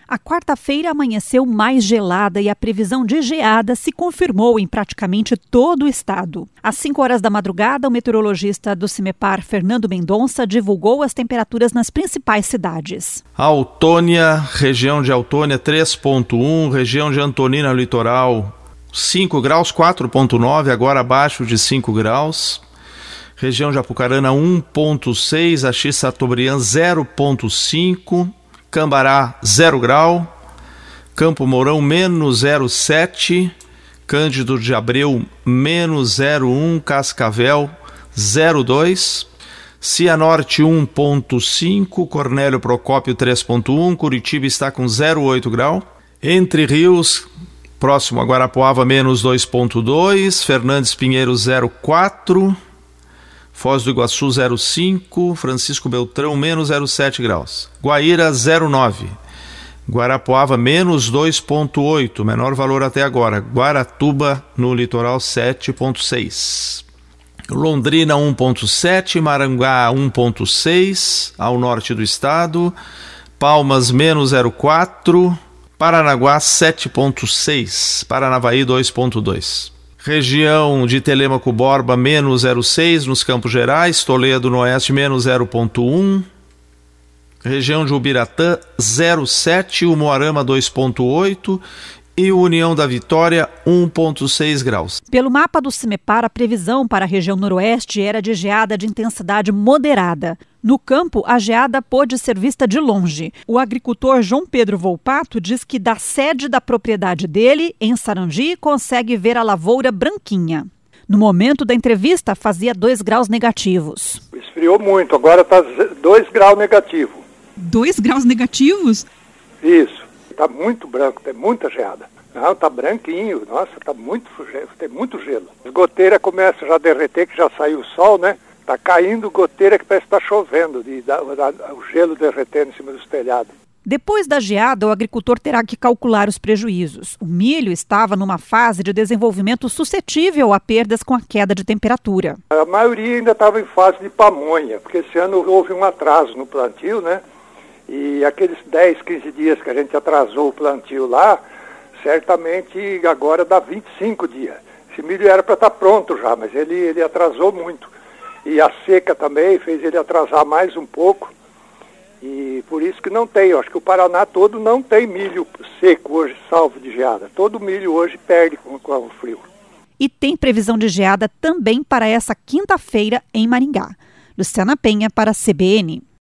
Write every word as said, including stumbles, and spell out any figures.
A quarta-feira amanheceu mais gelada e a previsão de geada se confirmou em praticamente todo o estado. Às cinco horas da madrugada, o meteorologista do CIMEPAR, Fernando Mendonça, divulgou as temperaturas nas principais cidades. Autônia, região de Autônia três ponto um, região de Antonina Litoral cinco graus, quatro ponto nove, agora abaixo de cinco graus. Região de Apucarana um ponto seis, Axis Chateaubriand zero ponto cinco, Cambará zero grau, Campo Mourão menos zero vírgula sete, Cândido de Abreu menos zero vírgula um, Cascavel zero vírgula dois, Cianorte um ponto cinco, Cornélio Procópio três ponto um, Curitiba está com zero vírgula oito grau, Entre Rios, próximo a Guarapuava menos dois ponto dois, Fernandes Pinheiro zero vírgula quatro, Foz do Iguaçu zero vírgula cinco, Francisco Beltrão menos zero vírgula sete graus, Guaíra zero vírgula nove, Guarapuava menos dois ponto oito, menor valor até agora, Guaratuba no litoral sete ponto seis, Londrina um ponto sete, Maringá um ponto seis, ao norte do estado, Palmas menos zero vírgula quatro, Paranaguá sete ponto seis, Paranavaí dois ponto dois. Região de Telêmaco Borba, menos zero vírgula seis nos Campos Gerais, Toledo no Oeste, menos zero ponto um. Região de Ubiratã, zero vírgula sete, Umuarama dois ponto oito e União da Vitória, um ponto seis graus. Pelo mapa do CIMEPAR, a previsão para a região noroeste era de geada de intensidade moderada. No campo, a geada pôde ser vista de longe. O agricultor João Pedro Volpato diz que da sede da propriedade dele, em Sarandi, consegue ver a lavoura branquinha. No momento da entrevista, fazia dois graus negativos. Esfriou muito, agora está dois graus negativo. dois graus negativos? Isso, está muito branco, tem muita geada. Não, está branquinho, nossa, está muito, tem muito gelo. As goteiras começam já a derreter, que já saiu o sol, né? Está caindo goteira que parece que está chovendo, de, da, da, o gelo derretendo em cima dos telhados. Depois da geada, o agricultor terá que calcular os prejuízos. O milho estava numa fase de desenvolvimento suscetível a perdas com a queda de temperatura. A maioria ainda estava em fase de pamonha, porque esse ano houve um atraso no plantio, né? E aqueles dez, quinze dias que a gente atrasou o plantio lá, certamente agora dá vinte e cinco dias. Esse milho era para estar pronto já, mas ele, ele atrasou muito. E a seca também fez ele atrasar mais um pouco. E por isso que não tem, eu acho que o Paraná todo não tem milho seco hoje, salvo de geada. Todo milho hoje perde com, com o frio. E tem previsão de geada também para essa quinta-feira em Maringá. Luciana Penha para a C B N.